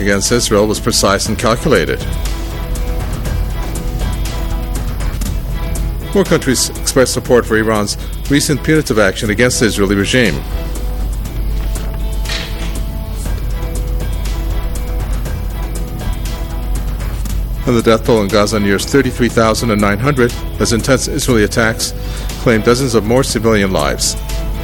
against Israel was precise and calculated. More countries expressed support for Iran's recent punitive action against the Israeli regime. And the death toll in Gaza nears 33,900 as intense Israeli attacks claim dozens of more civilian lives.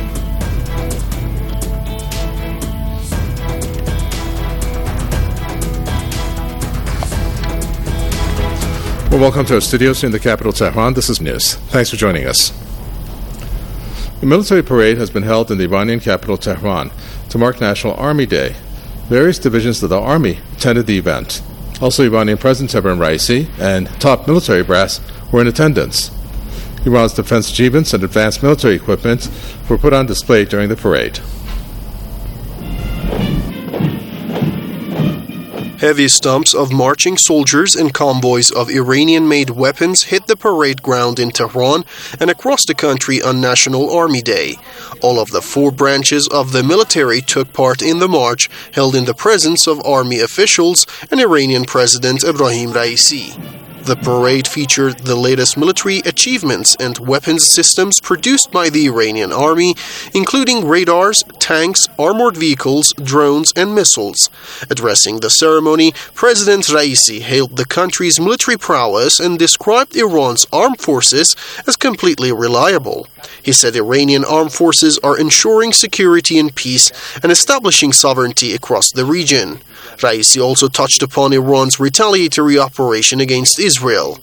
Well, welcome to our studios in the capital, Tehran. This is news. Thanks for joining us. A military parade has been held in the Iranian capital, Tehran, to mark National Army Day. Various divisions of the army attended the event. Also, Iranian President Ebrahim Raisi and top military brass were in attendance. Iran's defense achievements and advanced military equipment were put on display during the parade. Heavy stumps of marching soldiers and convoys of Iranian-made weapons hit the parade ground in Tehran and across the country on National Army Day. All of the four branches of the military took part in the march, held in the presence of army officials and Iranian President Ebrahim Raisi. The parade featured the latest military achievements and weapons systems produced by the Iranian army, including radars, tanks, armored vehicles, drones, and missiles. Addressing the ceremony, President Raisi hailed the country's military prowess and described Iran's armed forces as completely reliable. He said Iranian armed forces are ensuring security and peace and establishing sovereignty across the region. Raisi also touched upon Iran's retaliatory operation against Israel.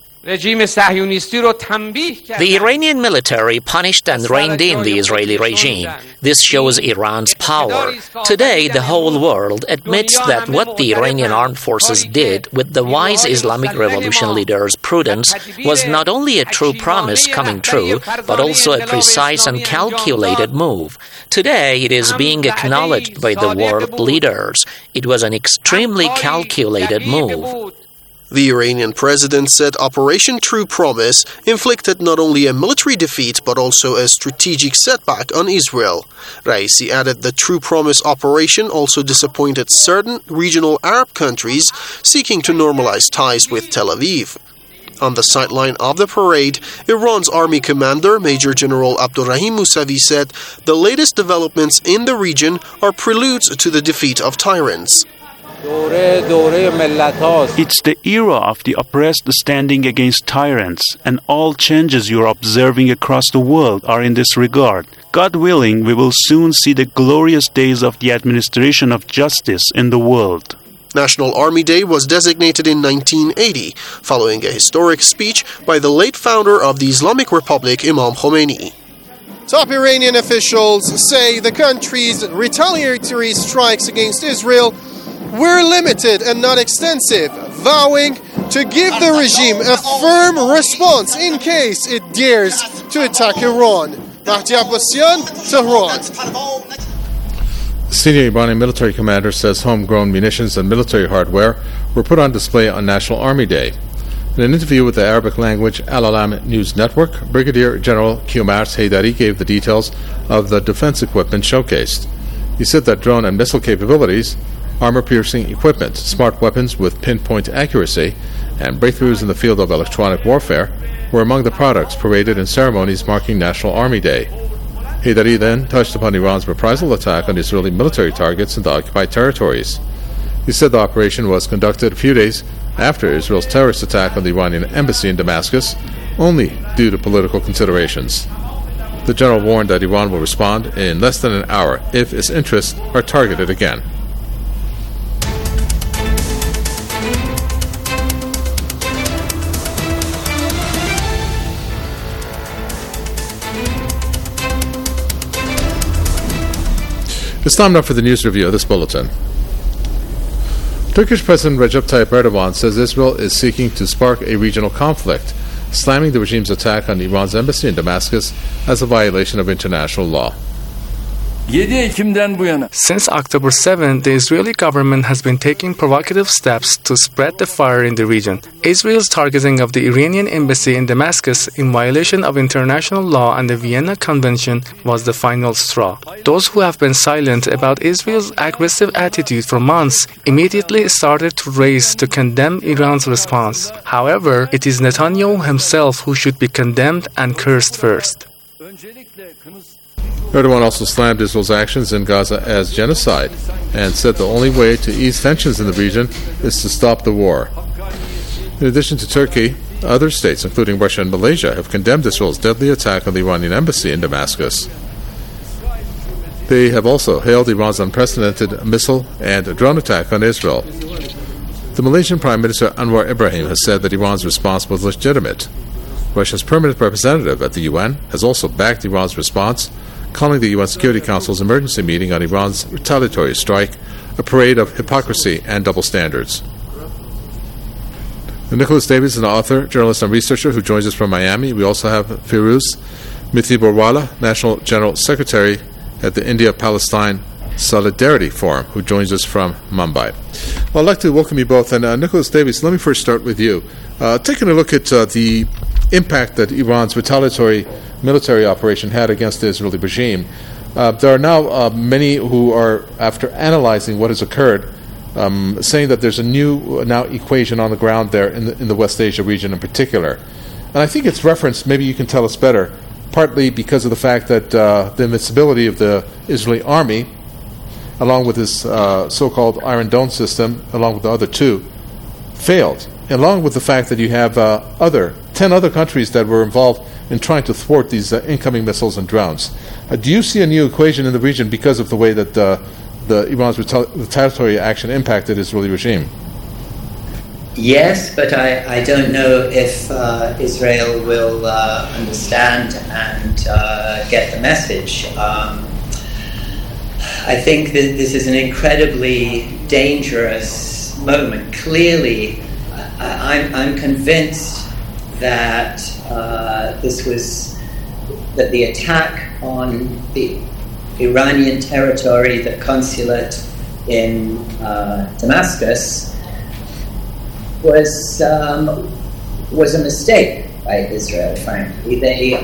The Iranian military punished and reined in the Israeli regime. This shows Iran's power. Today, the whole world admits that what the Iranian armed forces did with the wise Islamic Revolution leader's prudence was not only a true promise coming true, but also a precise and calculated move. Today, it is being acknowledged by the world leaders. It was an extremely calculated move. The Iranian president said Operation True Promise inflicted not only a military defeat but also a strategic setback on Israel. Raisi added the True Promise operation also disappointed certain regional Arab countries seeking to normalize ties with Tel Aviv. On the sideline of the parade, Iran's army commander, Major General Abdurrahim Musavi, said the latest developments in the region are preludes to the defeat of tyrants. It's the era of the oppressed standing against tyrants, and all changes you're observing across the world are in this regard. God willing, we will soon see the glorious days of the administration of justice in the world. National Army Day was designated in 1980, following a historic speech by the late founder of the Islamic Republic, Imam Khomeini. Top Iranian officials say the country's retaliatory strikes against Israel were limited and not extensive, vowing to give the regime a firm response in case it dares to attack Iran. Mahdi Abbasian, Tehran. The senior Iranian military commander says homegrown munitions and military hardware were put on display on National Army Day. In an interview with the Arabic language Al-Alam News Network, Brigadier General Kiomars Haydari gave the details of the defense equipment showcased. He said that drone and missile capabilities, armor-piercing equipment, smart weapons with pinpoint accuracy, and breakthroughs in the field of electronic warfare were among the products paraded in ceremonies marking National Army Day. Haydari then touched upon Iran's reprisal attack on Israeli military targets in the occupied territories. He said the operation was conducted a few days after Israel's terrorist attack on the Iranian embassy in Damascus, only due to political considerations. The general warned that Iran will respond in less than an hour if its interests are targeted again. It's time now for the news review of this bulletin. Turkish President Recep Tayyip Erdogan says Israel is seeking to spark a regional conflict, slamming the regime's attack on Iran's embassy in Damascus as a violation of international law. 7 Ekim'den bu yana. Since October 7, the Israeli government has been taking provocative steps to spread the fire in the region. Israel's targeting of the Iranian embassy in Damascus in violation of international law and the Vienna Convention was the final straw. Those who have been silent about Israel's aggressive attitude for months immediately started to raise to condemn Iran's response. However, it is Netanyahu himself who should be condemned and cursed first. Erdogan also slammed Israel's actions in Gaza as genocide and said the only way to ease tensions in the region is to stop the war. In addition to Turkey, other states, including Russia and Malaysia, have condemned Israel's deadly attack on the Iranian embassy in Damascus. They have also hailed Iran's unprecedented missile and drone attack on Israel. The Malaysian Prime Minister Anwar Ibrahim has said that Iran's response was legitimate. Russia's permanent representative at the UN has also backed Iran's response, calling the UN Security Council's emergency meeting on Iran's retaliatory strike a parade of hypocrisy and double standards. Nicholas Davies is an author, journalist, and researcher who joins us from Miami. We also have Firuz Mithi Borwala, National General Secretary at the India-Palestine Solidarity Forum, who joins us from Mumbai. Well, I'd like to welcome you both. And Nicholas Davies, let me first start with you. Taking a look at the impact that Iran's retaliatory military operation had against the Israeli regime, there are now many who are, after analyzing what has occurred, saying that there's a new now equation on the ground there in the West Asia region in particular. And I think it's referenced, maybe you can tell us better, partly because of the fact that the invincibility of the Israeli army, along with this so-called Iron Dome system, along with the other two, failed. Along with the fact that you have 10 other countries that were involved in trying to thwart these incoming missiles and drones. Do you see a new equation in the region because of the way that the Iran's retaliatory action impacted Israeli regime? Yes, but I don't know if Israel will understand and get the message. I think that this is an incredibly dangerous moment. Clearly, I'm convinced that that the attack on the Iranian territory, the consulate in Damascus, was a mistake by Israel. Frankly, they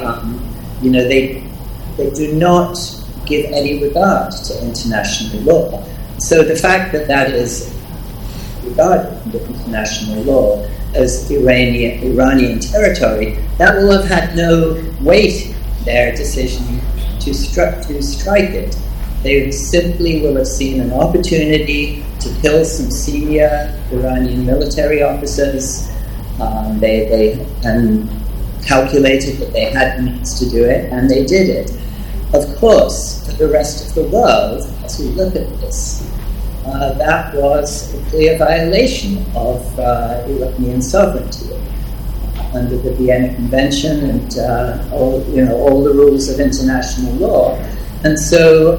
do not give any regard to international law. So the fact that is regarded under international law as Iranian territory, that will have had no weight in their decision to strike it. They simply will have seen an opportunity to kill some senior Iranian military officers. They calculated that they had the means to do it, and they did it. Of course, for the rest of the world, as we look at this, that was a clear violation of Iranian sovereignty under the Vienna Convention and all the rules of international law. And so,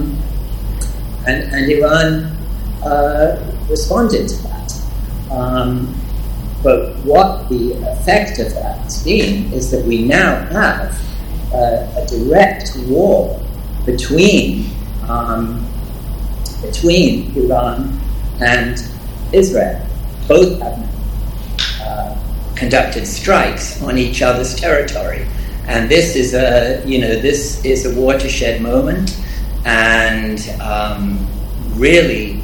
and Iran responded to that. But what the effect of that has been is that we now have a direct war between Iran and Israel. Both have conducted strikes on each other's territory, and this is a watershed moment. And really,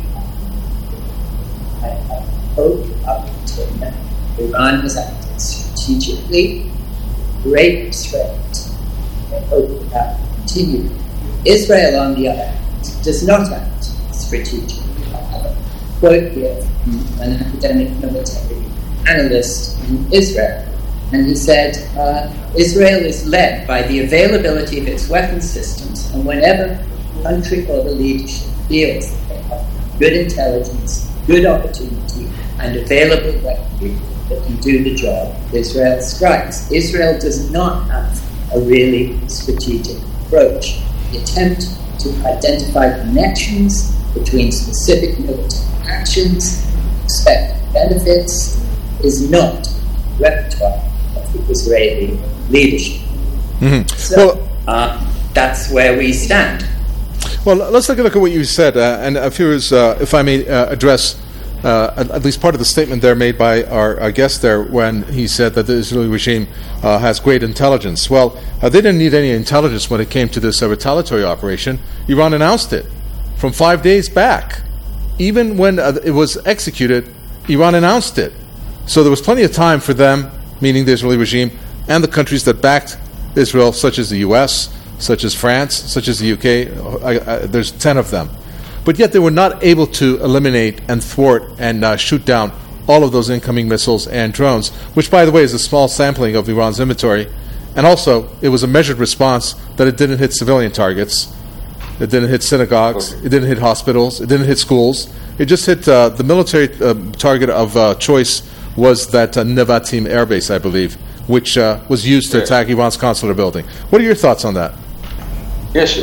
I hope up until now, Iran has acted strategically, great restraint. I hope that will continue. Israel, on the other hand, does not act strategically. I have a quote here from an academic military analyst in Israel, and he said, Israel is led by the availability of its weapon systems, and whenever the country or the leadership feels that they have good intelligence, good opportunity, and available weaponry that can do the job, Israel strikes. Israel does not have a really strategic approach. The attempt to identify connections between specific military actions, expected benefits, is not repertoire of the Israeli leadership. Mm-hmm. So that's where we stand. Well, let's take a look at what you said, and if I may address at least part of the statement there made by our guest there when he said that the Israeli regime has great intelligence. Well, they didn't need any intelligence when it came to this retaliatory operation. Iran announced it from 5 days back. Even when it was executed, Iran announced it. So there was plenty of time for them, meaning the Israeli regime, and the countries that backed Israel, such as the U.S., such as France, such as the U.K., there's 10 of them. But yet they were not able to eliminate and thwart and shoot down all of those incoming missiles and drones, which, by the way, is a small sampling of Iran's inventory. And also, it was a measured response that it didn't hit civilian targets. It didn't hit synagogues. It didn't hit hospitals. It didn't hit schools. It just hit the military target of choice was that Nevatim air base, I believe, which was used to attack Iran's consular building. What are your thoughts on that? Yes,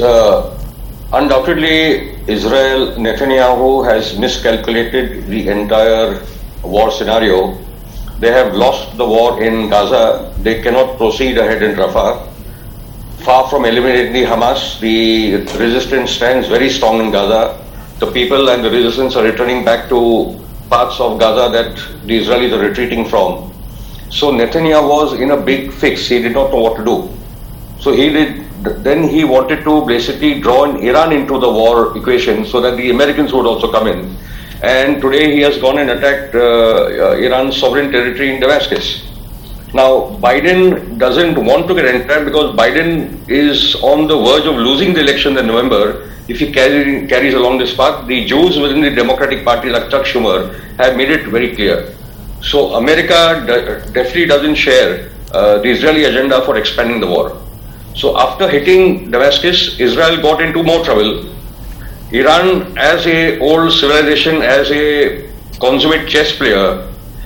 undoubtedly, Israel, Netanyahu has miscalculated the entire war scenario. They have lost the war in Gaza. They cannot proceed ahead in Rafah. Far from eliminating the Hamas, the resistance stands very strong in Gaza. The people and the resistance are returning back to parts of Gaza that the Israelis are retreating from. So Netanyahu was in a big fix. He did not know what to do. So then he wanted to basically draw Iran into the war equation so that the Americans would also come in. And today he has gone and attacked Iran's sovereign territory in Damascus. Now, Biden doesn't want to get entrapped because Biden is on the verge of losing the election in November. If he carries along this path, the Jews within the Democratic Party, like Chuck Schumer, have made it very clear. So America definitely doesn't share the Israeli agenda for expanding the war. So after hitting Damascus, Israel got into more trouble. Iran, as a old civilization, as a consummate chess player,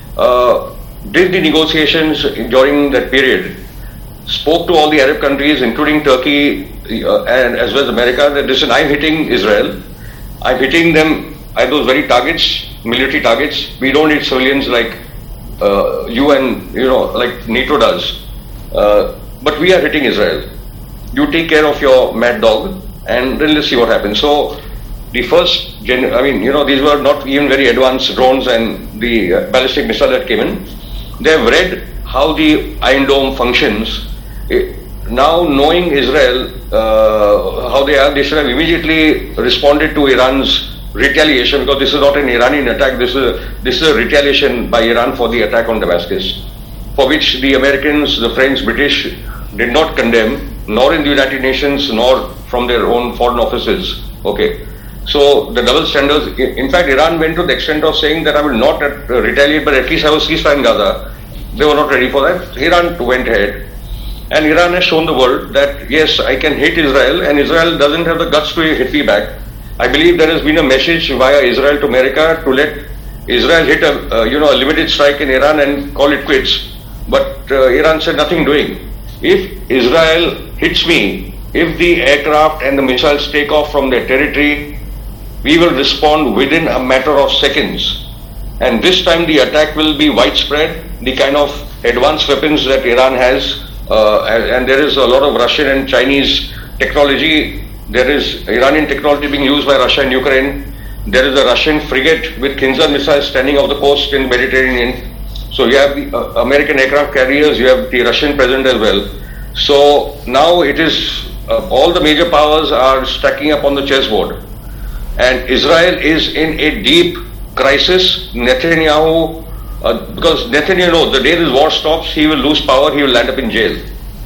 did the negotiations during that period, spoke to all the Arab countries, including Turkey and as well as America, that listen, I'm hitting Israel. I'm hitting them at those very targets, military targets. We don't need civilians like you and, like NATO does. But we are hitting Israel. You take care of your mad dog and then let's see what happens. So the first, these were not even very advanced drones and the ballistic missile that came in. They have read how the Iron Dome functions. Now knowing Israel, how they are, they should have immediately responded to Iran's retaliation, because this is not an Iranian attack, this is a retaliation by Iran for the attack on Damascus, for which the Americans, the French, British did not condemn, nor in the United Nations, nor from their own foreign offices. Okay. So the double standards, in fact, Iran went to the extent of saying that I will not retaliate, but at least have a ceasefire in Gaza. They were not ready for that. Iran went ahead. And Iran has shown the world that, yes, I can hate Israel, and Israel doesn't have the guts to hit me back. I believe there has been a message via Israel to America to let Israel hit a limited strike in Iran and call it quits. But Iran said nothing doing. If Israel hits me, if the aircraft and the missiles take off from their territory, we will respond within a matter of seconds. And this time the attack will be widespread. The kind of advanced weapons that Iran has, and there is a lot of Russian and Chinese technology. There is Iranian technology being used by Russia and Ukraine. There is a Russian frigate with Kinzhal missiles standing off the coast in the Mediterranean. So you have the American aircraft carriers, you have the Russian present as well. So now it is, all the major powers are stacking up on the chessboard. And Israel is in a deep crisis. Netanyahu, because Netanyahu knows the day this war stops, he will lose power, he will land up in jail.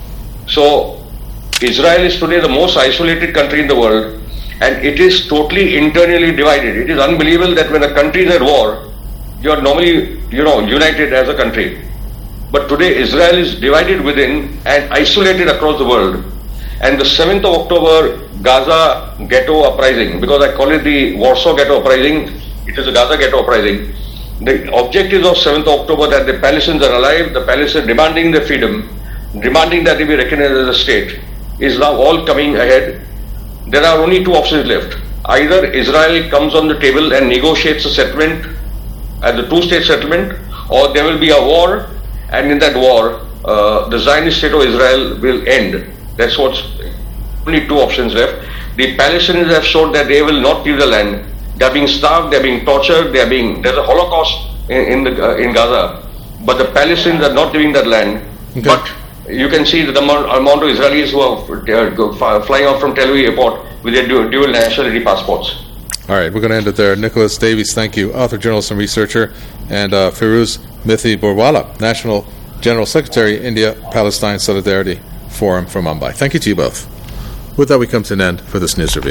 So Israel is today the most isolated country in the world, and it is totally internally divided. It is unbelievable that when a country is at war, you are normally, united as a country. But today Israel is divided within and isolated across the world. And the 7th of October Gaza ghetto uprising, because I call it the Warsaw ghetto uprising, it is a Gaza ghetto uprising. The objectives of 7th of October that the Palestinians are alive, the Palestinians demanding their freedom, demanding that they be recognized as a state, is now all coming ahead. There are only two options left. Either Israel comes on the table and negotiates a settlement as the two-state settlement, or there will be a war, and in that war, the Zionist state of Israel will end. That's what's only two options left. The Palestinians have shown that they will not leave the land. They are being starved, they are being tortured, there's a Holocaust in Gaza. But the Palestinians are not leaving that land. Okay. But you can see that the amount of Israelis who are flying out from Tel Aviv airport with their dual nationality passports. All right, we're going to end it there. Nicholas Davies, thank you. Author, journalist, and researcher. And Firuz Mithi Borwala, National General Secretary, India-Palestine Solidarity Forum from Mumbai. Thank you to you both. With that, we come to an end for this news review.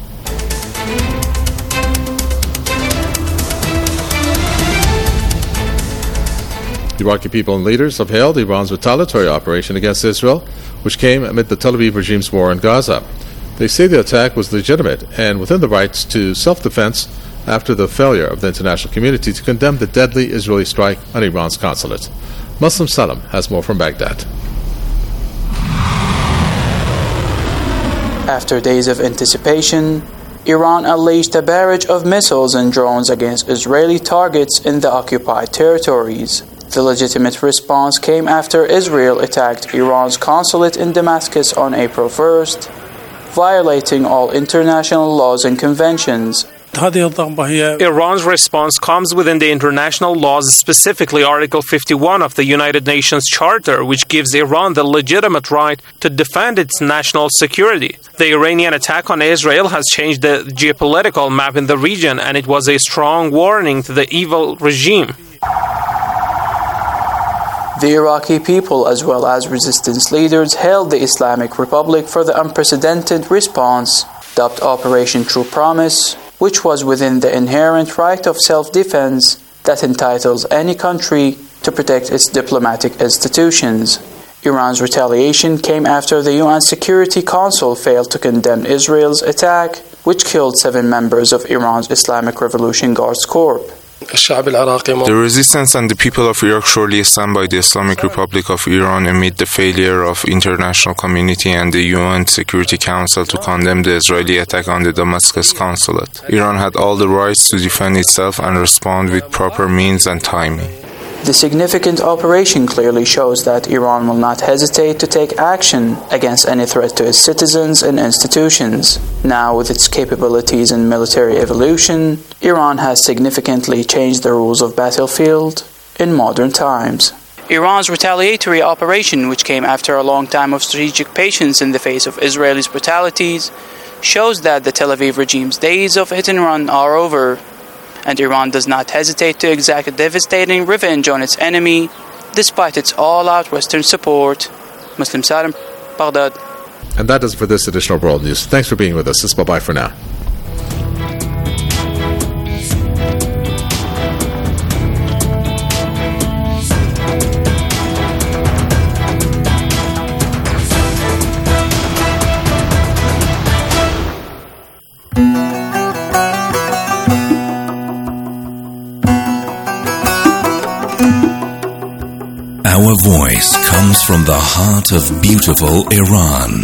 Iraqi people and leaders have hailed Iran's retaliatory operation against Israel, which came amid the Tel Aviv regime's war in Gaza. They say the attack was legitimate and within the rights to self-defense after the failure of the international community to condemn the deadly Israeli strike on Iran's consulate. Muslim Salam has more from Baghdad. After days of anticipation, Iran unleashed a barrage of missiles and drones against Israeli targets in the occupied territories. The legitimate response came after Israel attacked Iran's consulate in Damascus on April 1st, violating all international laws and conventions. Iran's response comes within the international laws, specifically Article 51 of the United Nations Charter, which gives Iran the legitimate right to defend its national security. The Iranian attack on Israel has changed the geopolitical map in the region, and it was a strong warning to the evil regime. The Iraqi people, as well as resistance leaders, hailed the Islamic Republic for the unprecedented response, dubbed Operation True Promise, which was within the inherent right of self-defense that entitles any country to protect its diplomatic institutions. Iran's retaliation came after the UN Security Council failed to condemn Israel's attack, which killed 7 members of Iran's Islamic Revolution Guards Corps. The resistance and the people of Iraq surely stand by the Islamic Republic of Iran amid the failure of international community and the UN Security Council to condemn the Israeli attack on the Damascus consulate. Iran had all the rights to defend itself and respond with proper means and timing. The significant operation clearly shows that Iran will not hesitate to take action against any threat to its citizens and institutions. Now, with its capabilities and military evolution, Iran has significantly changed the rules of battlefield in modern times. Iran's retaliatory operation, which came after a long time of strategic patience in the face of Israelis' brutalities, shows that the Tel Aviv regime's days of hit and run are over, and Iran does not hesitate to exact a devastating revenge on its enemy, despite its all-out Western support. Muslim Salam, Baghdad. And that does it for this edition of World News. Thanks for being with us. It's bye-bye for now. Our voice comes from the heart of beautiful Iran.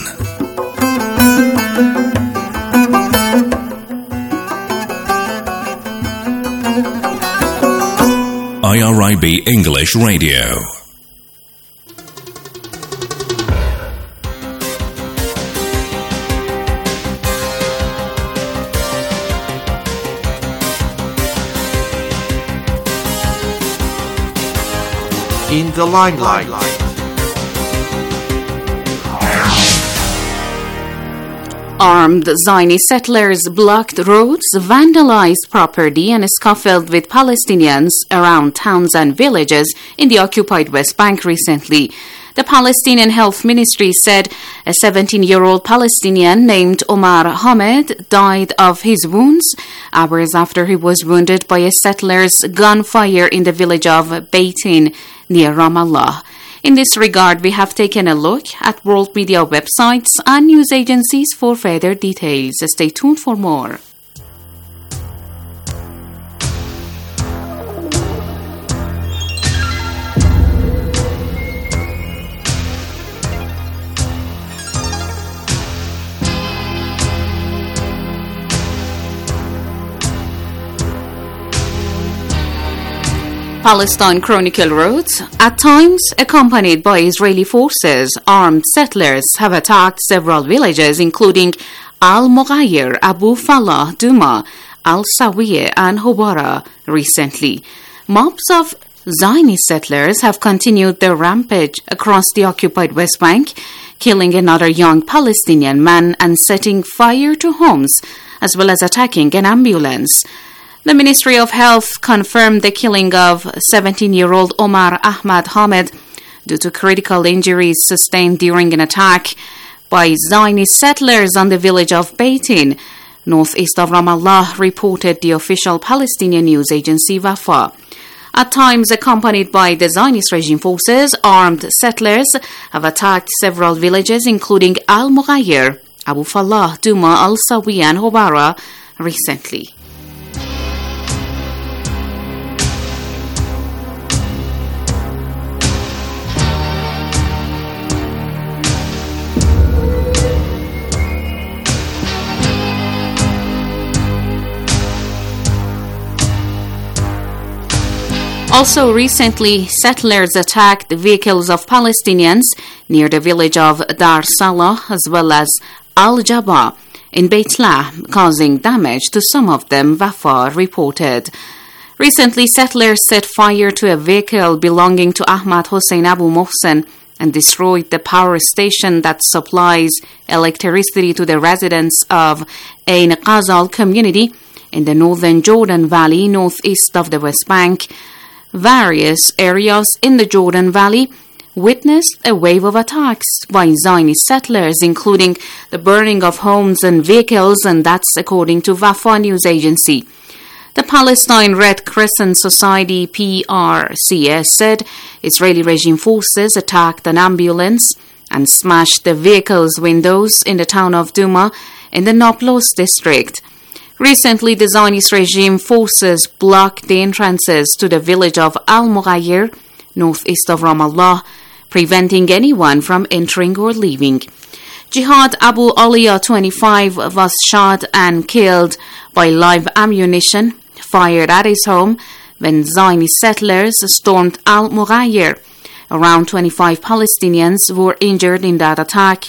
IRIB English Radio. In the limelight. Armed Zionist settlers blocked roads, vandalized property, and scuffled with Palestinians around towns and villages in the occupied West Bank recently. The Palestinian Health Ministry said a 17-year-old Palestinian named Omar Hamed died of his wounds hours after he was wounded by a settler's gunfire in the village of Beitin near Ramallah. In this regard, we have taken a look at world media websites and news agencies for further details. Stay tuned for more. Palestine Chronicle wrote, at times, accompanied by Israeli forces, armed settlers have attacked several villages, including Al-Mughayr, Abu Falah, Duma, Al-Sawiya and Hobara recently. Mobs of Zionist settlers have continued their rampage across the occupied West Bank, killing another young Palestinian man and setting fire to homes, as well as attacking an ambulance. The Ministry of Health confirmed the killing of 17-year-old Omar Ahmad Hamed due to critical injuries sustained during an attack by Zionist settlers on the village of Beitin, northeast of Ramallah, reported the official Palestinian news agency Wafa. At times accompanied by the Zionist regime forces, armed settlers have attacked several villages including Al-Mughayr, Abu Falah, Duma, Al-Sawiya and Hobara recently. Also recently, settlers attacked vehicles of Palestinians near the village of Dar Salah as well as Al-Jaba in Beit Lah, causing damage to some of them, Wafa reported. Recently, settlers set fire to a vehicle belonging to Ahmad Hossein Abu Mohsen and destroyed the power station that supplies electricity to the residents of Ain Qazal community in the northern Jordan Valley, northeast of the West Bank. Various areas in the Jordan Valley witnessed a wave of attacks by Zionist settlers, including the burning of homes and vehicles, and that's according to Wafa news agency. The Palestine Red Crescent Society, PRCS, said Israeli regime forces attacked an ambulance and smashed the vehicle's windows in the town of Duma in the Nablus district. Recently, the Zionist regime forces blocked the entrances to the village of Al-Mughayr, northeast of Ramallah, preventing anyone from entering or leaving. Jihad Abu Aliya, 25, was shot and killed by live ammunition fired at his home when Zionist settlers stormed Al-Mughayr. Around 25 Palestinians were injured in that attack.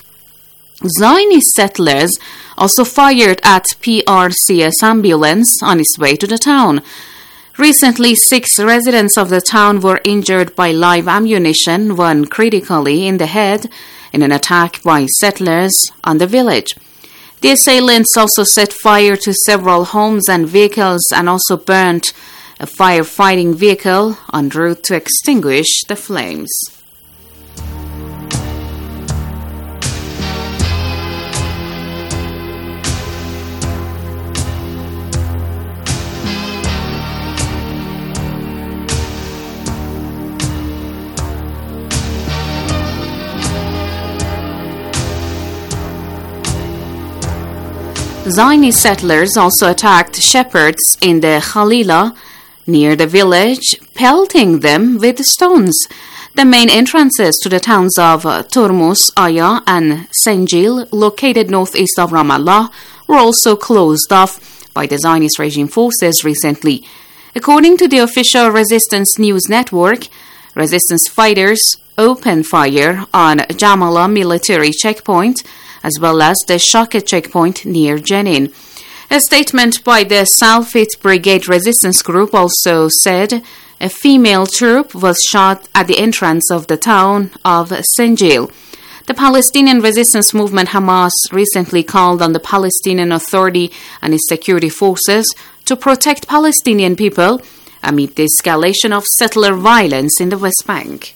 Zionist settlers also fired at PRCS ambulance on its way to the town. Recently, 6 residents of the town were injured by live ammunition, one critically in the head, in an attack by settlers on the village. The assailants also set fire to several homes and vehicles and also burnt a firefighting vehicle en route to extinguish the flames. Zionist settlers also attacked shepherds in the Khalila near the village, pelting them with stones. The main entrances to the towns of Turmus, Aya, and Senjil, located northeast of Ramallah, were also closed off by the Zionist regime forces recently. According to the official Resistance News Network, resistance fighters opened fire on Jamala military checkpoint, as well as the Shaka checkpoint near Jenin. A statement by the Salfit Brigade Resistance Group also said a female troop was shot at the entrance of the town of Senjil. The Palestinian resistance movement Hamas recently called on the Palestinian Authority and its security forces to protect Palestinian people amid the escalation of settler violence in the West Bank.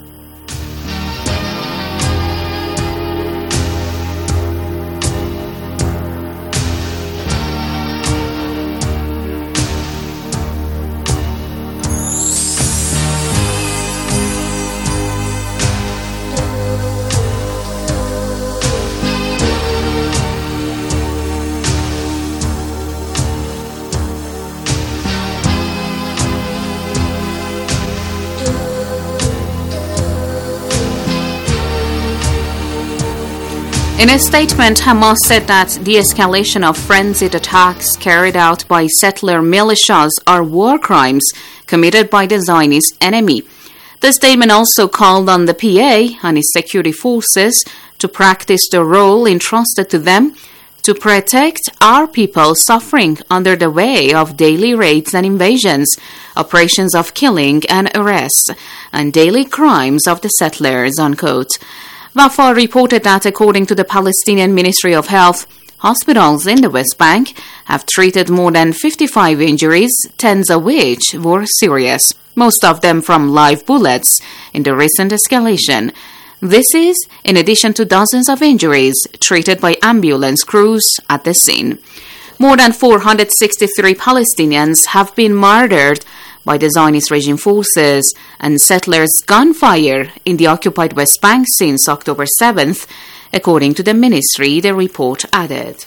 In a statement, Hamas said that the escalation of frenzied attacks carried out by settler militias are war crimes committed by the Zionist enemy. The statement also called on the PA and its security forces to practice the role entrusted to them to protect our people suffering under the way of daily raids and invasions, operations of killing and arrests, and daily crimes of the settlers, unquote. Wafa reported that according to the Palestinian Ministry of Health, hospitals in the West Bank have treated more than 55 injuries, tens of which were serious, most of them from live bullets in the recent escalation. This is in addition to dozens of injuries treated by ambulance crews at the scene. More than 463 Palestinians have been murdered by the Zionist regime forces and settlers' gunfire in the occupied West Bank since October 7th, according to the ministry, the report added.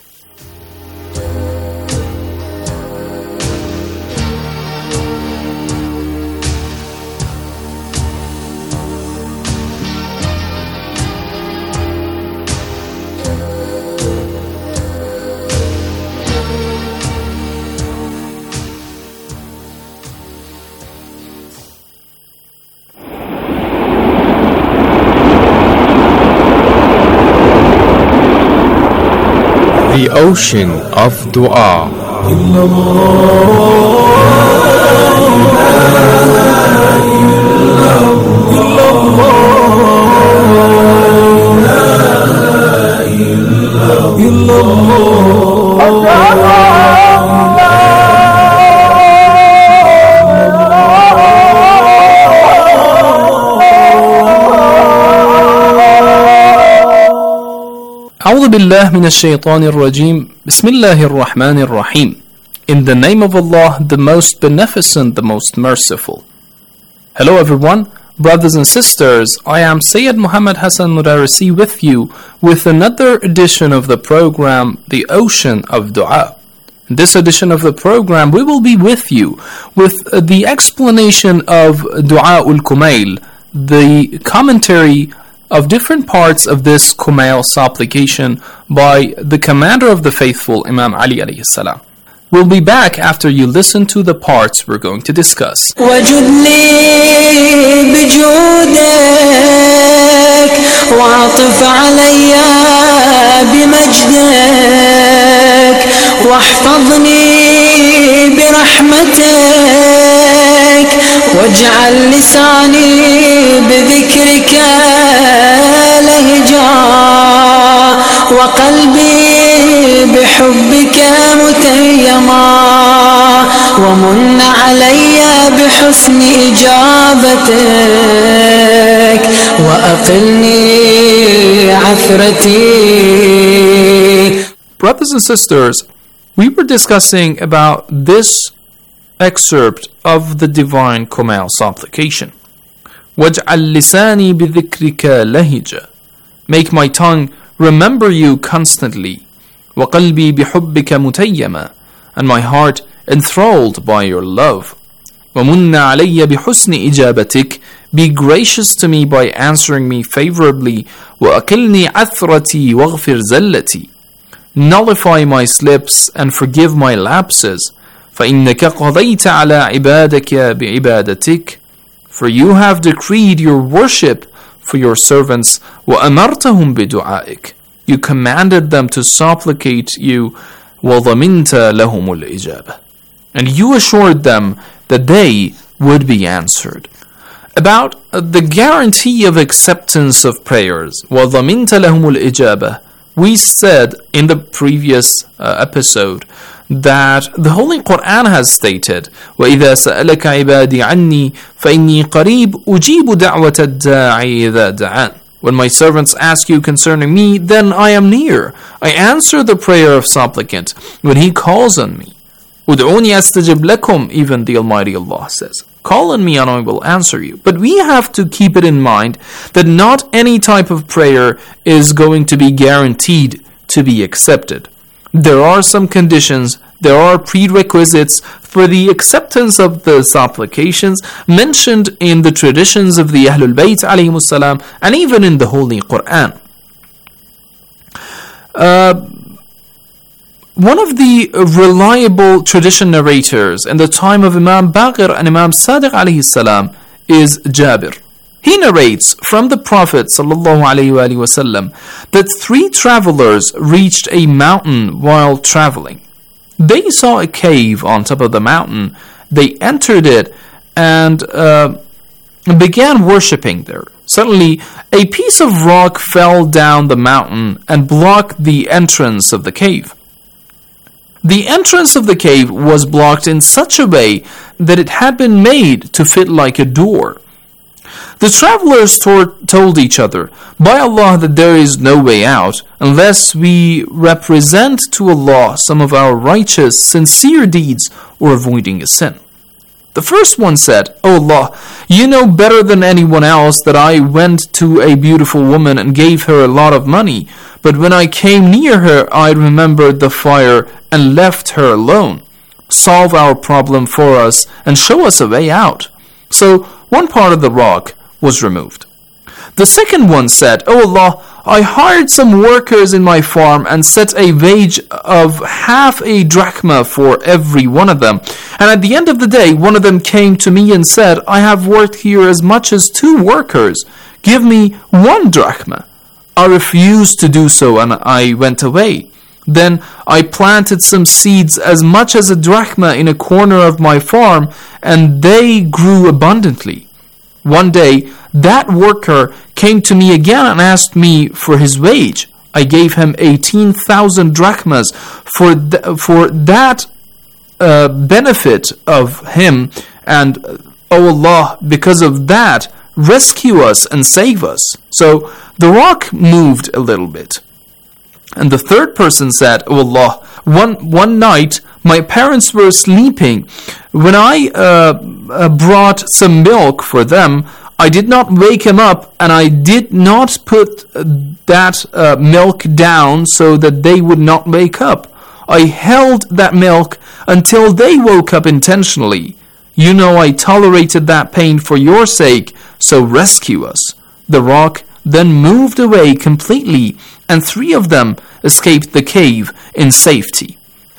The ocean of dua. أعوذ بالله من الشيطان الرجيم بسم الله الرحمن الرحيم. In the name of Allah, the most beneficent, the most merciful. Hello everyone, brothers and sisters, I am Sayyid Muhammad Hassan Mudarisi with you with another edition of the program, The Ocean of Dua. In this edition of the program, we will be with you with the explanation of Dua ul-Kumail, the commentary of different parts of this Kumail supplication by the commander of the faithful, Imam Ali alayhi salam. We'll be back after you listen to the parts we're going to discuss. واجعل لساني بذكرك لهجا وقلبي بحبك متيما ومن علي بحسن إجابتك وأقلني عثرتي. Brothers and sisters, we were discussing about this excerpt of the divine Kumail supplication. وَاجْعَلْ لِسَانِي بِذِكْرِكَ لَهِجًا. Make my tongue remember you constantly. وَقَلْبِي بِحُبِّكَ مُتَيَّمًا. And my heart enthralled by your love. وَمُنَّ عَلَيَّ بِحُسْنِ إِجَابَتِكَ. Be gracious to me by answering me favorably. وَأَكِلْنِي عَثْرَتِي وَاغْفِرْ زَلَّتِي. Nullify my slips and forgive my lapses. فإنك قضيت على عبادك بعبادتك. For you have decreed your worship for your servants. وأمرتهم بدعائك. You commanded them to supplicate you. وضمنت لهم الإجابة. And you assured them that they would be answered. About the guarantee of acceptance of prayers. وضمنت لهم الإجابة. We said in the previous episode that the Holy Quran has stated, وَإِذَا سَأَلَكَ عِبَادِي عَنِّي فَإِنِّي قَرِيبٌ أُجِيبُ دَعْوَةَ الدَّاعِي إِذَا دَعَانِ. When my servants ask you concerning me, then I am near. I answer the prayer of supplicant when he calls on me. أُدْعُونِي أَسْتَجِبْ لَكُمْ. Even the Almighty Allah says, call on me and I will answer you. But we have to keep it in mind that not any type of prayer is going to be guaranteed to be accepted. There are some conditions, there are prerequisites for the acceptance of the supplications mentioned in the traditions of the Ahlul Bayt alayhimus salam and even in the Holy Quran. One of the reliable tradition narrators in the time of Imam Baqir and Imam Sadiq alayhi salam is Jabir. He narrates from the Prophet ﷺ that 3 travelers reached a mountain while traveling. They saw a cave on top of the mountain. They entered it and began worshipping there. Suddenly, a piece of rock fell down the mountain and blocked the entrance of the cave. The entrance of the cave was blocked in such a way that it had been made to fit like a door. The travelers told each other, "By Allah that there is no way out, unless we represent to Allah some of our righteous, sincere deeds or avoiding a sin." The first one said, "O Allah, you know better than anyone else that I went to a beautiful woman and gave her a lot of money, but when I came near her, I remembered the fire and left her alone. Solve our problem for us and show us a way out." So one part of the rock was removed. The second one said, "O Allah, I hired some workers in my farm and set a wage of half a drachma for every one of them. And at the end of the day, one of them came to me and said, 'I have worked here as much as 2 workers. Give me 1 drachma.' I refused to do so and I went away. Then I planted some seeds as much as a drachma in a corner of my farm, and they grew abundantly. One day, that worker came to me again and asked me for his wage. I gave him 18,000 drachmas for that benefit of him, and O Allah, because of that, rescue us and save us." So the rock moved a little bit. And the third person said, "O Allah, one night my parents were sleeping. When I brought some milk for them, I did not wake him up, and I did not put that milk down so that they would not wake up. I held that milk until they woke up intentionally. You know I tolerated that pain for your sake, so rescue us." The rock then moved away completely, and 3 of them escaped the cave in safety.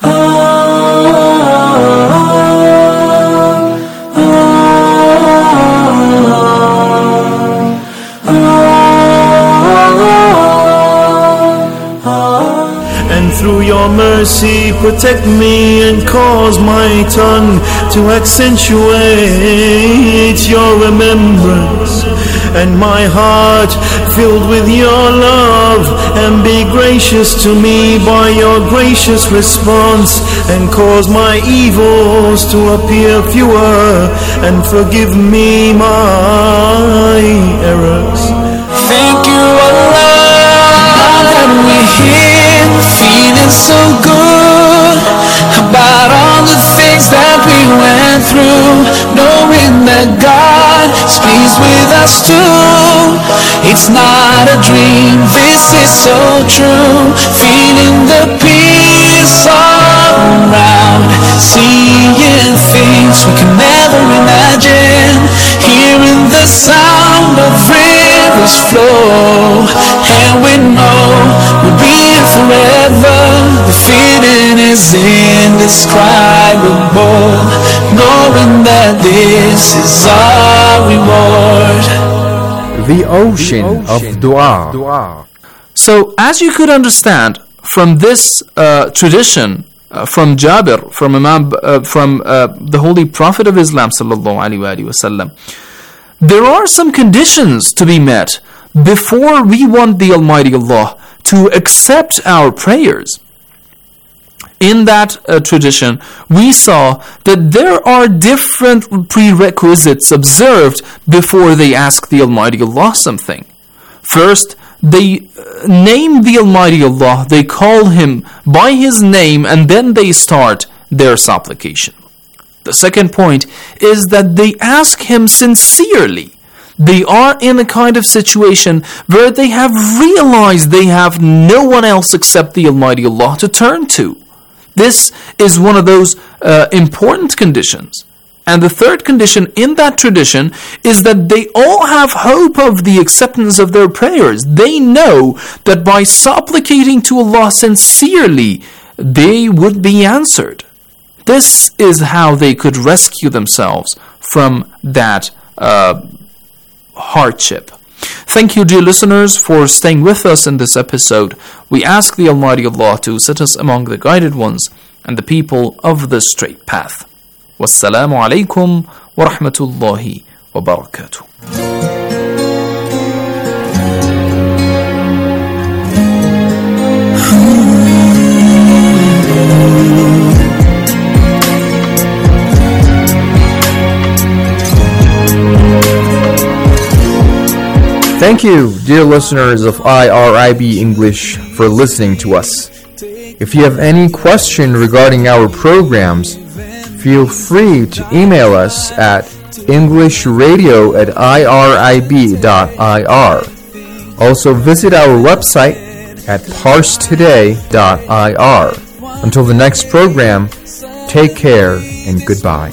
And through your mercy protect me and cause my tongue to accentuate your remembrance, and my heart filled with your love, and be gracious to me by your gracious response, and cause my evils to appear fewer, and forgive me my errors. Thank you, Allah, that we're here, feeling so good about all the things that we went through, knowing that God is pleased with us too. It's not a dream, this is so true. Feeling the peace all around, seeing things we can never imagine, hearing the sound of rivers flow, and we know we'll be here forever. The feeling is indescribable, knowing that this is our reward. The ocean of dua. So, as you could understand from this tradition, from Jabir, from the Holy Prophet of Islam sallallahu alaihi wasallam, there are some conditions to be met before we want the Almighty Allah to accept our prayers. In that tradition, we saw that there are different prerequisites observed before they ask the Almighty Allah something. First, they name the Almighty Allah, they call Him by His name, and then they start their supplication. The second point is that they ask Him sincerely. They are in a kind of situation where they have realized they have no one else except the Almighty Allah to turn to. This is one of those important conditions. And the third condition in that tradition is that they all have hope of the acceptance of their prayers. They know that by supplicating to Allah sincerely, they would be answered. This is how they could rescue themselves from that hardship. Thank you, dear listeners, for staying with us in this episode. We ask the Almighty Allah to set us among the guided ones and the people of the straight path. Wassalamu alaikum wa rahmatullahi wa barakatuh. Thank you, dear listeners of IRIB English, for listening to us. If you have any question regarding our programs, feel free to email us at englishradio@irib.ir. Also visit our website at parstoday.ir. Until the next program, take care and goodbye.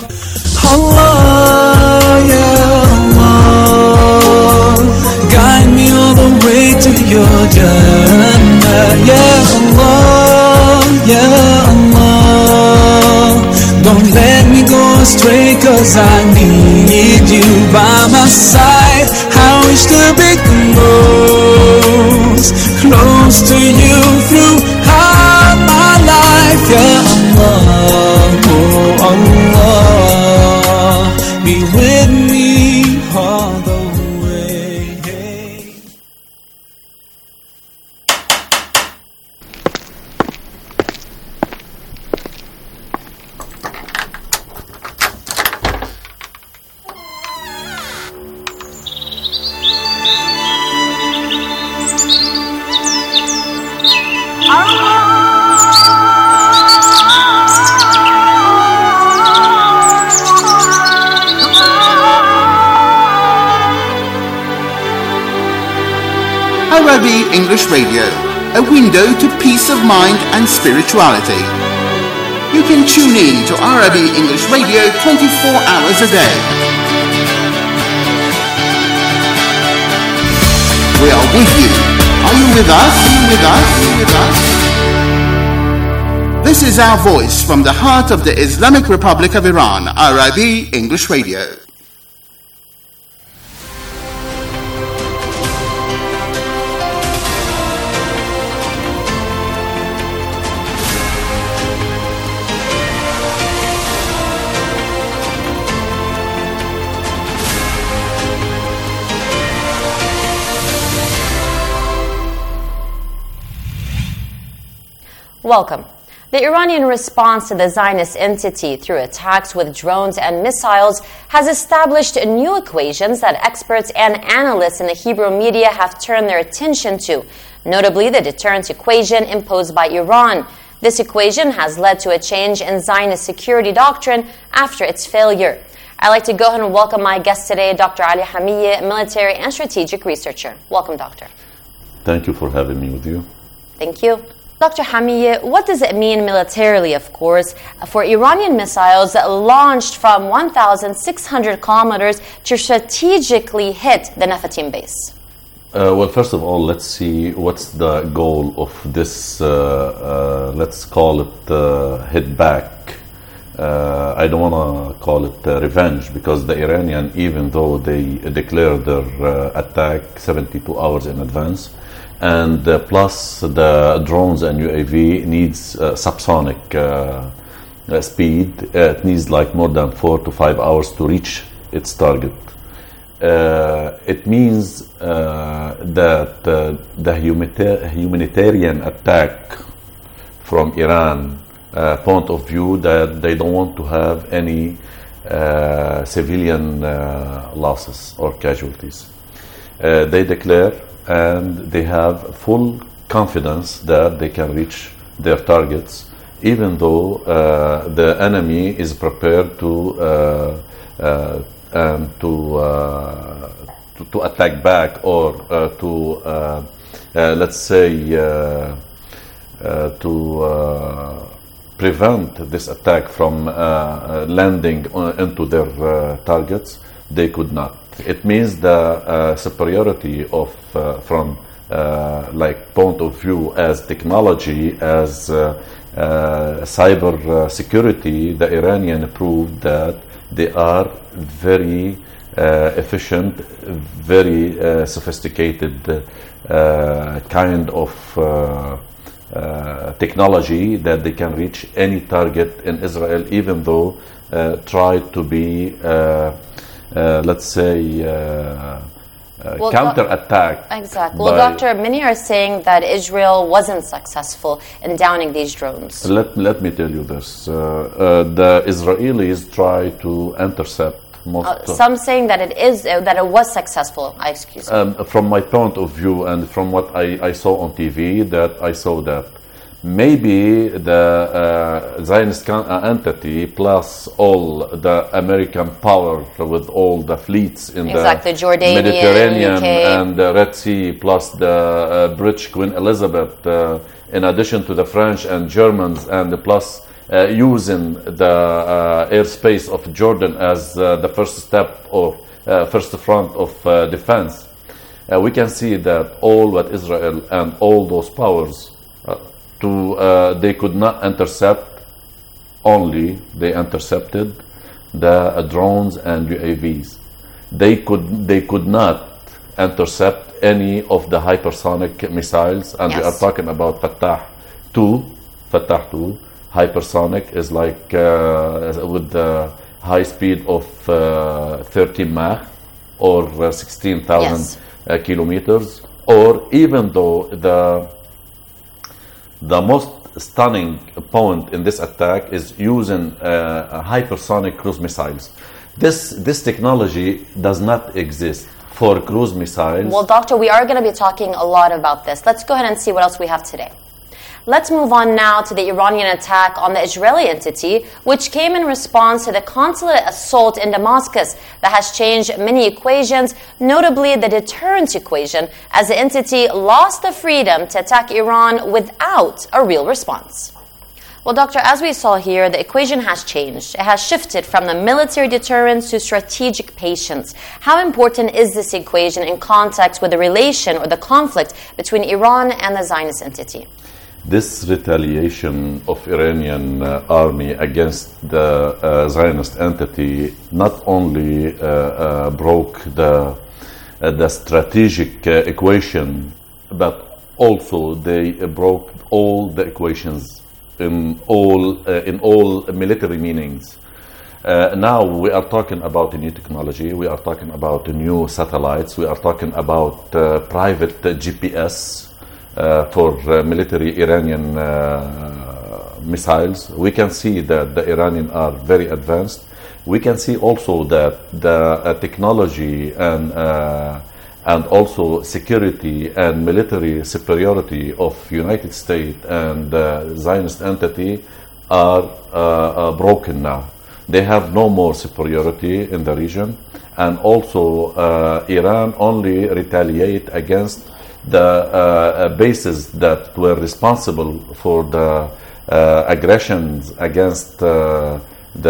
Allah, yeah, Allah, guide me all the way to your Jannah. Yeah, Allah, yeah, Allah, don't let me go astray, 'cause I need you by my side. I wish to be close to you throughout my life. Yeah, Allah, oh Allah, be with me all the way. IRIB English Radio, a window to peace of mind and spirituality. You can tune in to IRIB English Radio 24 hours a day. We are with you. Are you with us? Are you with us? Are you with us? This is our voice from the heart of the Islamic Republic of Iran, IRIB English Radio. Welcome. The Iranian response to the Zionist entity through attacks with drones and missiles has established new equations that experts and analysts in the Hebrew media have turned their attention to, notably the deterrence equation imposed by Iran. This equation has led to a change in Zionist security doctrine after its failure. I'd like to go ahead and welcome my guest today, Dr. Ali Hamiyeh, military and strategic researcher. Welcome, Doctor. Thank you for having me with you. Thank you. Dr. Hamiyeh, what does it mean militarily, of course, for Iranian missiles launched from 1,600 kilometers to strategically hit the Nefatim base? Well, first of all, let's see what's the goal of this, let's call it hit back. I don't want to call it revenge, because the Iranian, even though they declared their attack 72 hours in advance, and plus the drones and UAV needs subsonic speed. It needs like more than 4 to 5 hours to reach its target. It means that the humanitarian attack from Iran point of view, that they don't want to have any civilian losses or casualties. They declare, and they have full confidence that they can reach their targets, even though the enemy is prepared to attack back, or let's say to prevent this attack from landing into their targets. They could not. It means the superiority of from like point of view as technology, as cyber security. The Iranian proved that they are very efficient, very sophisticated kind of technology that they can reach any target in Israel, even though try to be, let's say, counter-attack. Exactly. Well, Doctor, many are saying that Israel wasn't successful in downing these drones. Let me tell you this. The Israelis try to intercept some saying that it was successful. Excuse me. From my point of view and from what I saw on TV, that I saw that maybe the Zionist entity plus all the American power with all the fleets in the Jordanian, Mediterranean UK. and the Red Sea, plus the British Queen Elizabeth, in addition to the French and Germans, and plus using the airspace of Jordan as the first step of first front of defense, we can see that all what Israel and all those powers they could not intercept. Only they intercepted the drones and UAVs. They could not intercept any of the hypersonic missiles, and we are talking about Fattah 2. Hypersonic is like with the high speed of 30 Mach or 16,000 kilometers, or even though the most stunning point in this attack is using hypersonic cruise missiles. This technology does not exist for cruise missiles. Well, Doctor, we are going to be talking a lot about this. Let's go ahead and see what else we have today. Let's move on now to the Iranian attack on the Israeli entity, which came in response to the consulate assault in Damascus that has changed many equations, notably the deterrence equation, as the entity lost the freedom to attack Iran without a real response. Well, Doctor, as we saw here, the equation has changed. It has shifted from the military deterrence to strategic patience. How important is this equation in context with the relation or the conflict between Iran and the Zionist entity? This retaliation of Iranian army against the Zionist entity not only broke the strategic equation, but also they broke all the equations in all military meanings. Now we are talking about a new technology. We are talking about new satellites. We are talking about private GPS. For military Iranian missiles. We can see that the Iranians are very advanced. We can see also that the technology and also security and military superiority of United States and Zionist entity are broken now. They have no more superiority in the region, and also Iran only retaliate against the bases that were responsible for the aggressions against the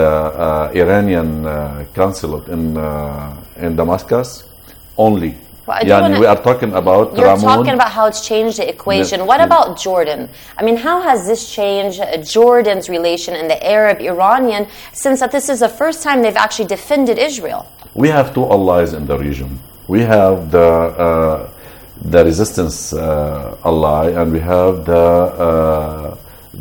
Iranian consulate in Damascus only. Well, we are talking about You're talking about how it's changed the equation. What about Jordan? I mean, how has this changed Jordan's relation and the Arab-Iranian, since that this is the first time they've actually defended Israel? We have two allies in the region. We have the resistance ally, and we have the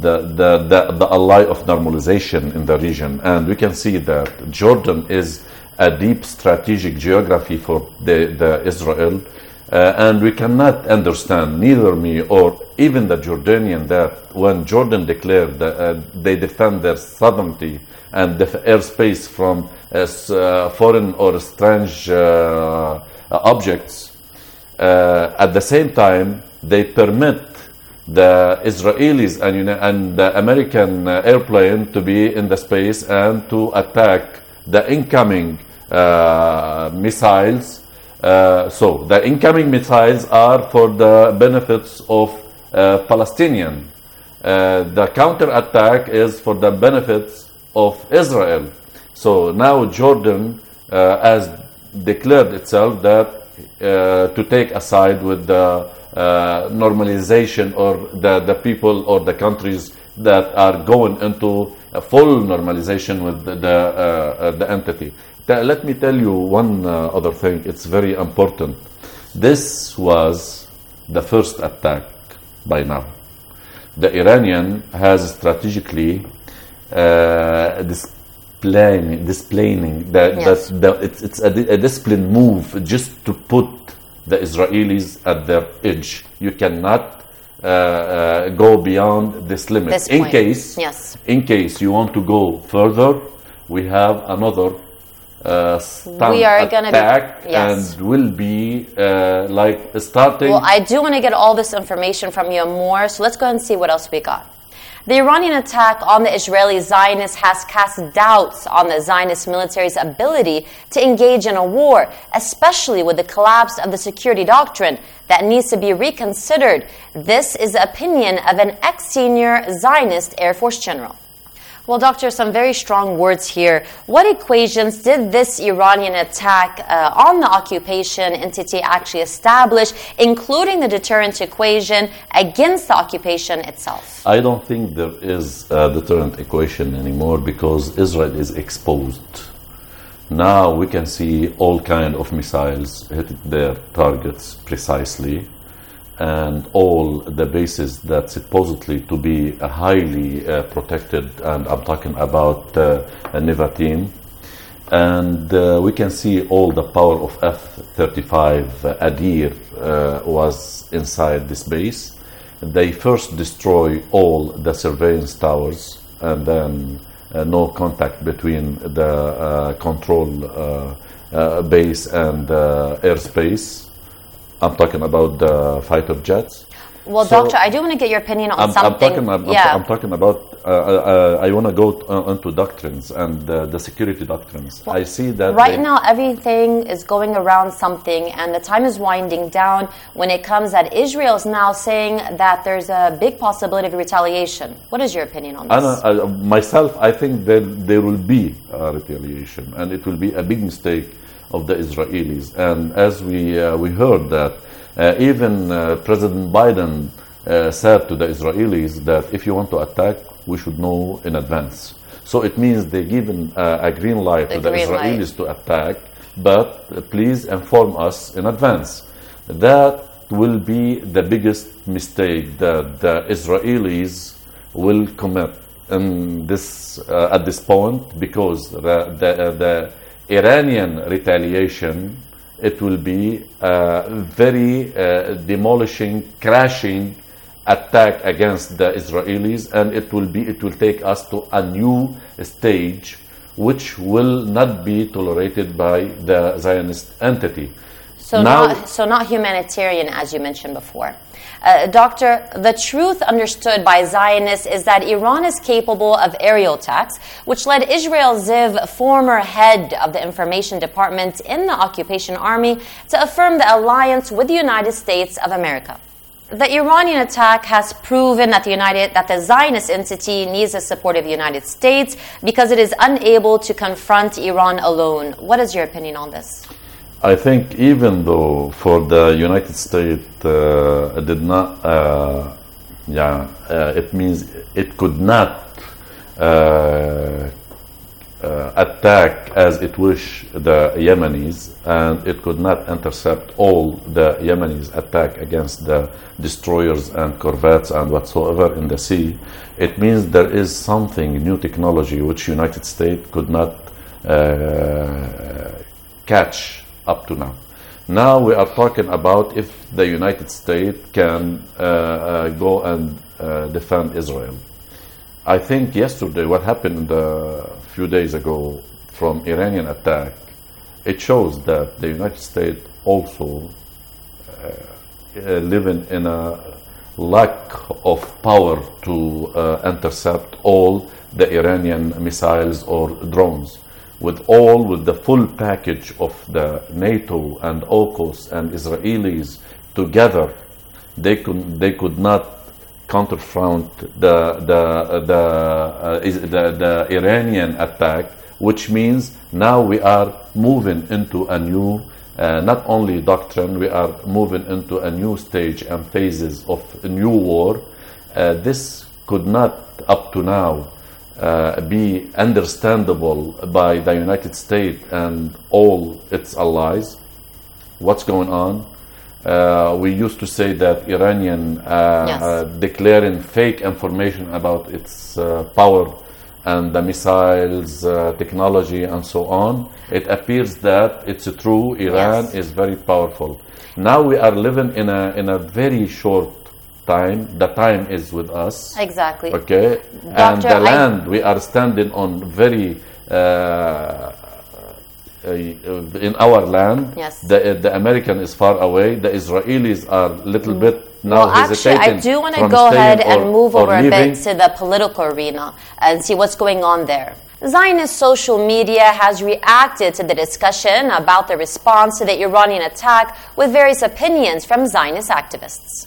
ally of normalization in the region. And we can see that Jordan is a deep strategic geography for the Israel, and we cannot understand, neither me or even the Jordanian, that when Jordan declared that they defend their sovereignty and the airspace from foreign or strange objects, at the same time they permit the Israelis and the American airplane to be in the space and to attack the incoming missiles. So the incoming missiles are for the benefits of Palestinian. The counter-attack is for the benefits of Israel. So now Jordan has declared itself that to take a side with the normalization, or the people or the countries that are going into a full normalization with the entity. let me tell you one other thing. It's very important. This was the first attack by now. The Iranian has strategically displaying it's a disciplined move just to put the Israelis at their edge. You cannot go beyond this limit. In case you want to go further, we have another stunt attack, and will be like starting. Well, I do want to get all this information from you more, so let's go ahead and see what else we got. The Iranian attack on the Israeli Zionists has cast doubts on the Zionist military's ability to engage in a war, especially with the collapse of the security doctrine that needs to be reconsidered. This is the opinion of an ex-senior Zionist Air Force general. Well, Doctor, some very strong words here. What equations did this Iranian attack on the occupation entity actually establish, including the deterrent equation against the occupation itself? I don't think there is a deterrent equation anymore because Israel is exposed. Now we can see all kinds of missiles hit their targets precisely, and all the bases that supposedly to be highly protected, and I'm talking about Nevatim, and we can see all the power of F-35 Adir was inside this base. They first destroy all the surveillance towers, and then no contact between the control base and airspace. I'm talking about the fighter jets. Well, so, Doctor, I do want to get your opinion on something. I'm talking about, I want to go into doctrines and the security doctrines. Well, I see that right now everything is going around something, and the time is winding down when it comes that Israel is now saying that there's a big possibility of retaliation. What is your opinion on this? Myself, I think that there will be a retaliation, and it will be a big mistake of the Israelis. And as we heard that even President Biden said to the Israelis that if you want to attack, we should know in advance. So it means they're given a green light to the Israelis to attack, but please inform us in advance. That will be the biggest mistake that the Israelis will commit in this, at this point, because the Iranian retaliation, it will be a very demolishing, crashing attack against the Israelis, and it will take us to a new stage which will not be tolerated by the Zionist entity. So not humanitarian, as you mentioned before. Doctor, the truth understood by Zionists is that Iran is capable of aerial attacks, which led Israel Ziv, former head of the information department in the occupation army, to affirm the alliance with the United States of America. The Iranian attack has proven that the Zionist entity needs the support of the United States because it is unable to confront Iran alone. What is your opinion on this? I think even though for the United States it did not, it means it could not attack as it wish the Yemenis, and it could not intercept all the Yemenis' attack against the destroyers and corvettes and whatsoever in the sea. It means there is something, new technology, which United States could not catch up to now. Now we are talking about if the United States can go and defend Israel. I think yesterday what happened a few days ago from Iranian attack, it shows that the United States also living in a lack of power to intercept all the Iranian missiles or drones. With the full package of the NATO and AUKUS and Israelis together, they could not confront the Iranian attack, which means now we are moving into a new, not only doctrine, we are moving into a new stage and phases of a new war. This could not, up to now, be understandable by the United States and all its allies. What's going on? We used to say that Iranian declaring fake information about its power and the missiles, technology, and so on. It appears that it's true. Iran is very powerful. Now we are living in a very short time. The time is with us. Exactly. Okay. And the land we are standing on very in our land. Yes. The American is far away. The Israelis are little bit now hesitating. Actually, I do want to go ahead and move over a bit to the political arena and see what's going on there. Zionist social media has reacted to the discussion about the response to the Iranian attack with various opinions from Zionist activists.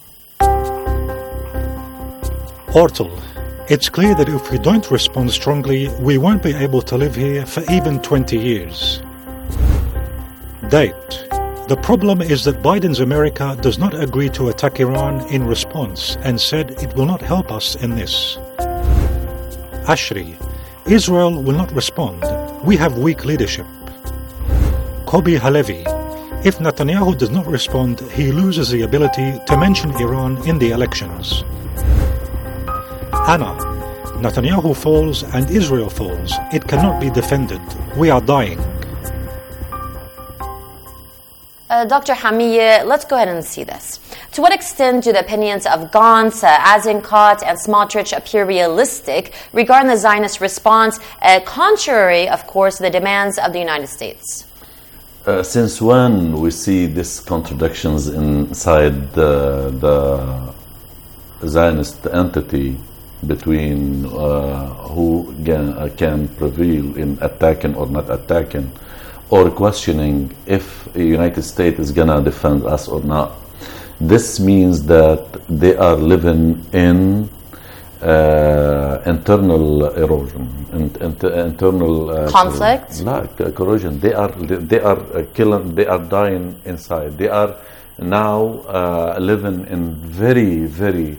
Portal. It's clear that if we don't respond strongly, we won't be able to live here for even 20 years. Date. The problem is that Biden's America does not agree to attack Iran in response and said it will not help us in this. Ashri. Israel will not respond. We have weak leadership. Kobi Halevi. If Netanyahu does not respond, he loses the ability to mention Iran in the elections. Anna. Netanyahu falls and Israel falls. It cannot be defended. We are dying. Dr. Hamiyeh, let's go ahead and see this. To what extent do the opinions of Gantz, Eisenkot, and Smotrich appear realistic regarding the Zionist response, contrary, of course, to the demands of the United States? Since when we see these contradictions inside the Zionist entity between who can prevail in attacking or not attacking, or questioning if the United States is going to defend us or not. This means that they are living in internal erosion, internal conflict, corrosion. They are killing. They are dying inside. They are now living in very, very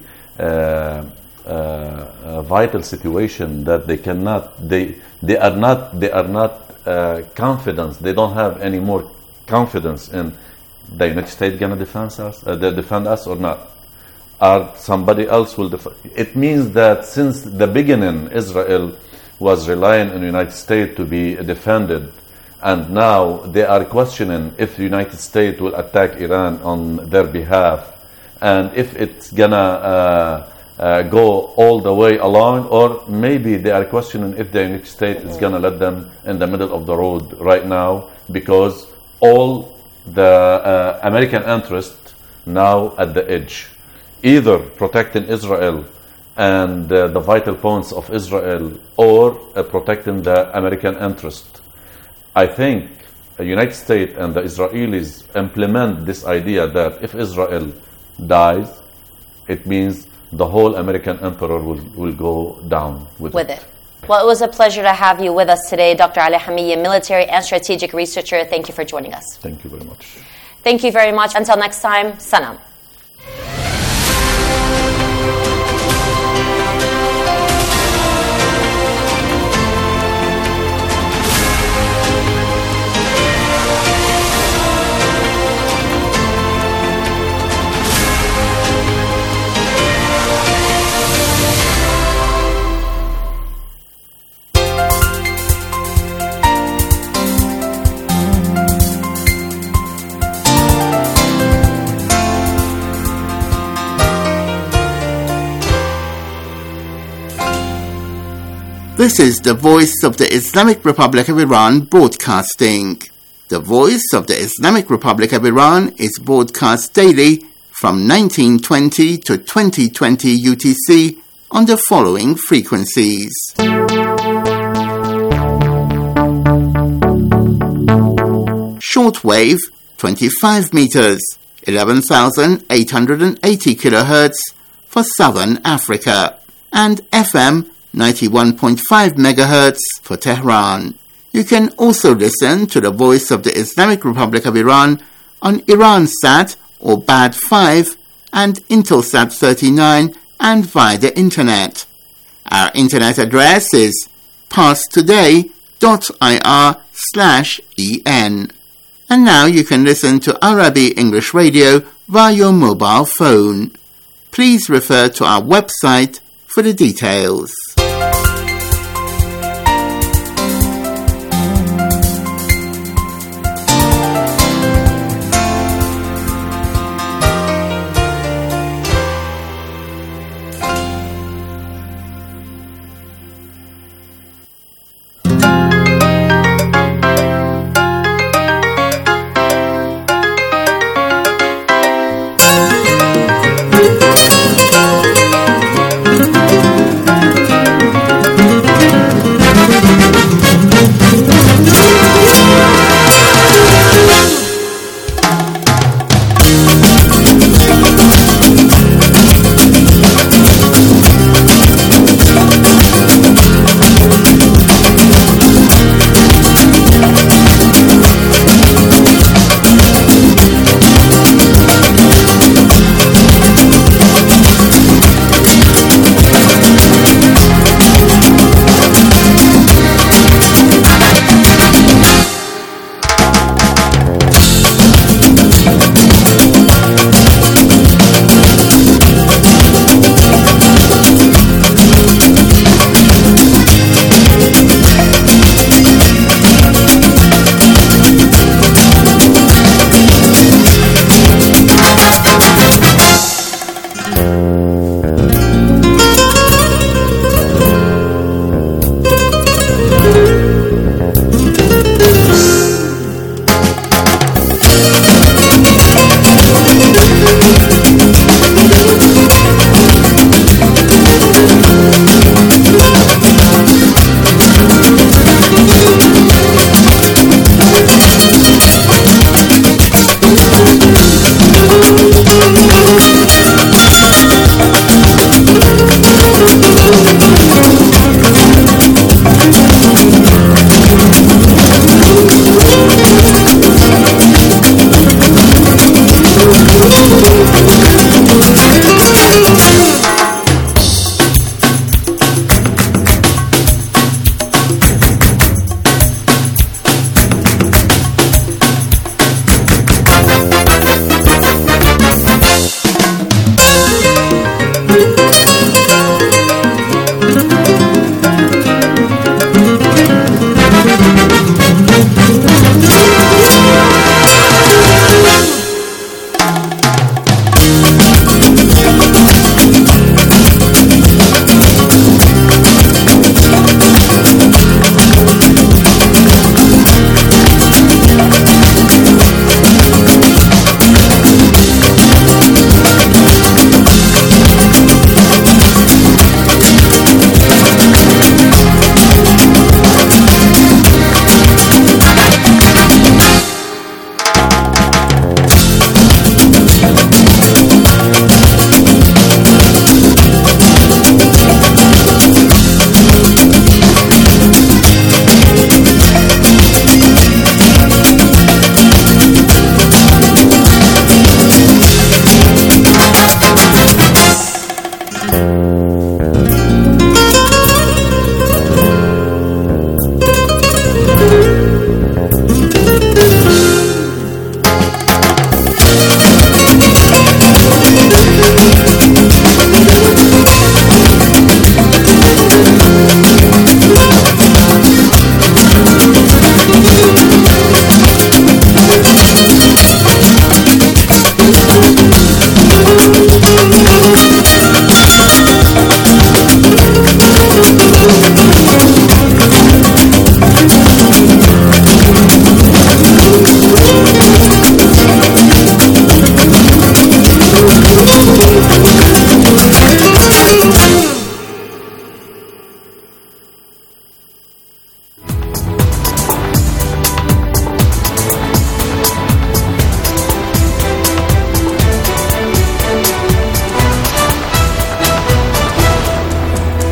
vital situation that they cannot. They are not. Confidence. They don't have any more confidence in the United States gonna defend us or not, or somebody else will defend. It means that since the beginning, Israel was relying on the United States to be defended, and now they are questioning if the United States will attack Iran on their behalf, and if it's gonna go all the way along, or maybe they are questioning if the United States is going to let them in the middle of the road right now, because all the American interest now at the edge, either protecting Israel and the vital points of Israel, or protecting the American interest. I think the United States and the Israelis implement this idea that if Israel dies, it means the whole American emperor will go down with it. Well, it was a pleasure to have you with us today, Dr. Ali Hamiyeh, military and strategic researcher. Thank you for joining us. Thank you very much. Thank you very much. Until next time, Salam. This is the Voice of the Islamic Republic of Iran broadcasting. The Voice of the Islamic Republic of Iran is broadcast daily from 1920 to 2020 UTC on the following frequencies. Shortwave 25 meters, 11,880 kilohertz for Southern Africa, and FM 91.5 megahertz for Tehran. You can also listen to the Voice of the Islamic Republic of Iran on Iransat or BAD 5 and Intelsat 39 and via the internet. Our internet address is pasttoday.ir/en. And now you can listen to Arabi English Radio via your mobile phone. Please refer to our website for the details.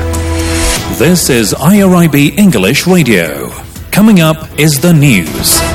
This is IRIB English Radio. Coming up is the news.